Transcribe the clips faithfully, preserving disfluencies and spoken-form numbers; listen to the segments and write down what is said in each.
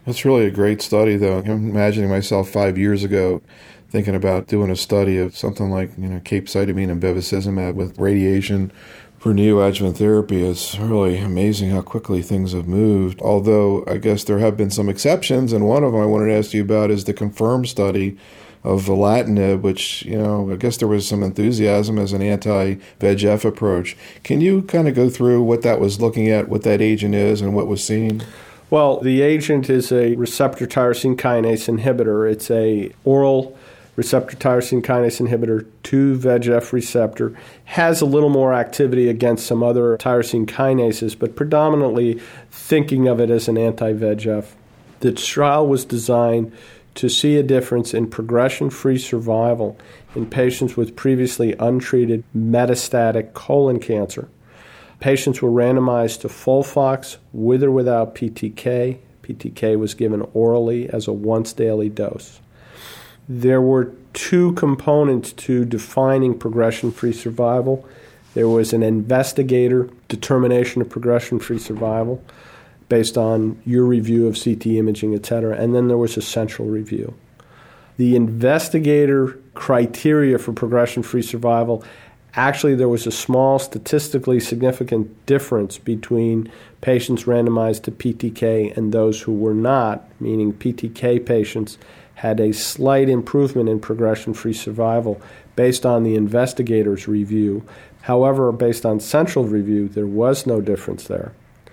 That's really a great study, though. I'm imagining myself five years ago thinking about doing a study of something like, you know, capecitabine and bevacizumab with radiation for neoadjuvant therapy. It's really amazing how quickly things have moved, although I guess there have been some exceptions, and one of them I wanted to ask you about is the CONFIRM study of Volatinib, which, you know, I guess there was some enthusiasm as an anti-V E G F approach. Can you kind of go through what that was looking at, what that agent is, and what was seen? Well, the agent is a receptor tyrosine kinase inhibitor. It's a oral receptor tyrosine kinase inhibitor to V E G F receptor. Has a little more activity against some other tyrosine kinases, but predominantly thinking of it as an anti-V E G F. The trial was designed to see a difference in progression-free survival in patients with previously untreated metastatic colon cancer. Patients were randomized to FOLFOX with or without P T K. P T K was given orally as a once-daily dose. There were two components to defining progression-free survival. There was an investigator determination of progression-free survival based on your review of C T imaging, et cetera, and then there was a central review. The investigator criteria for progression-free survival, actually there was a small statistically significant difference between patients randomized to P T K and those who were not, meaning P T K patients had a slight improvement in progression-free survival based on the investigator's review. However, based on central review, there was no difference there.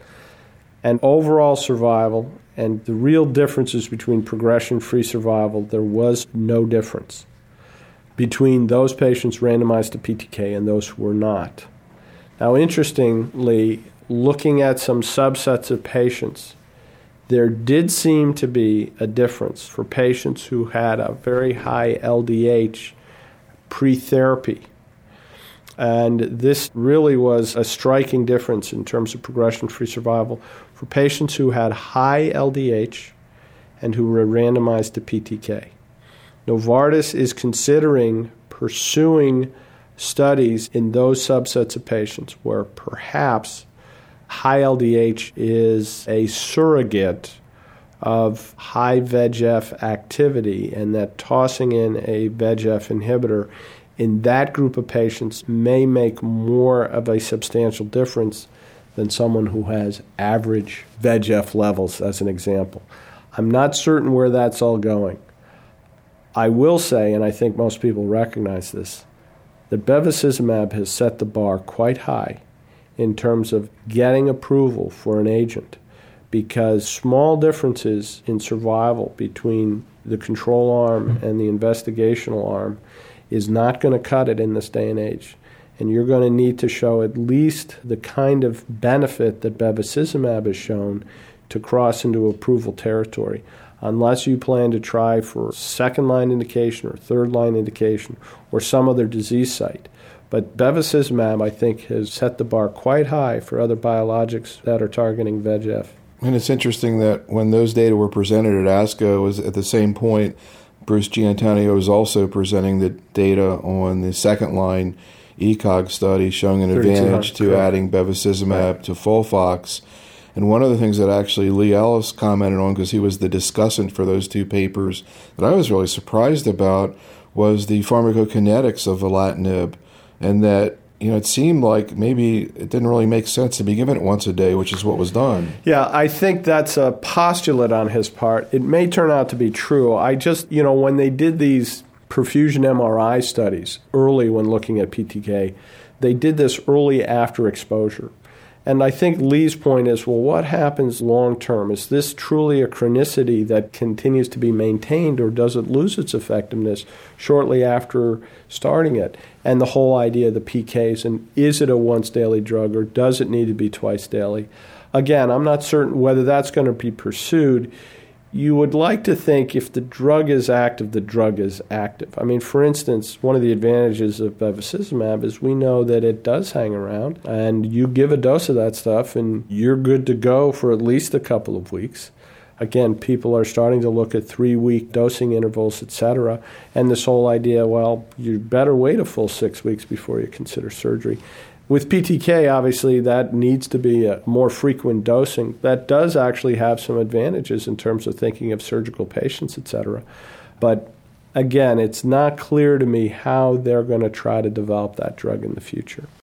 And overall survival and the real differences between progression-free survival, there was no difference between those patients randomized to P T K and those who were not. Now, interestingly, looking at some subsets of patients, there did seem to be a difference for patients who had a very high L D H pre-therapy. And this really was a striking difference in terms of progression-free survival for patients who had high L D H and who were randomized to P T K. Novartis is considering pursuing studies in those subsets of patients where perhaps high L D H is a surrogate of high V E G F activity, and that tossing in a V E G F inhibitor in that group of patients may make more of a substantial difference than someone who has average V E G F levels, as an example. I'm not certain where that's all going. I will say, and I think most people recognize this, that bevacizumab has set the bar quite high in terms of getting approval for an agent, because small differences in survival between the control arm and the investigational arm is not going to cut it in this day and age. And you're going to need to show at least the kind of benefit that bevacizumab has shown to cross into approval territory, unless you plan to try for second-line indication or third-line indication or some other disease site. But bevacizumab, I think, has set the bar quite high for other biologics that are targeting V E G F. And it's interesting that when those data were presented at ASCO, was at the same point, Bruce Giantanio was also presenting the data on the second-line E C O G study showing an advantage to correct. adding bevacizumab right. to FOLFOX. And one of the things that actually Lee Ellis commented on, because he was the discussant for those two papers, that I was really surprised about was the pharmacokinetics of Volatinib, and that, you know, it seemed like maybe it didn't really make sense to be given it once a day, which is what was done. Yeah, I think that's a postulate on his part. It may turn out to be true. I just, you know, when they did these perfusion M R I studies early when looking at P T K, they did this early after exposure. And I think Lee's point is, well, what happens long term? Is this truly a chronicity that continues to be maintained, or does it lose its effectiveness shortly after starting it? And the whole idea of the P Ks, and is it a once-daily drug, or does it need to be twice daily? Again, I'm not certain whether that's going to be pursued. You would like to think if the drug is active, the drug is active. I mean, for instance, one of the advantages of bevacizumab is we know that it does hang around, and you give a dose of that stuff, and you're good to go for at least a couple of weeks. Again, people are starting to look at three-week dosing intervals, et cetera, and this whole idea, well, you better wait a full six weeks before you consider surgery. With P T K, obviously, that needs to be a more frequent dosing. That does actually have some advantages in terms of thinking of surgical patients, et cetera. But again, it's not clear to me how they're going to try to develop that drug in the future.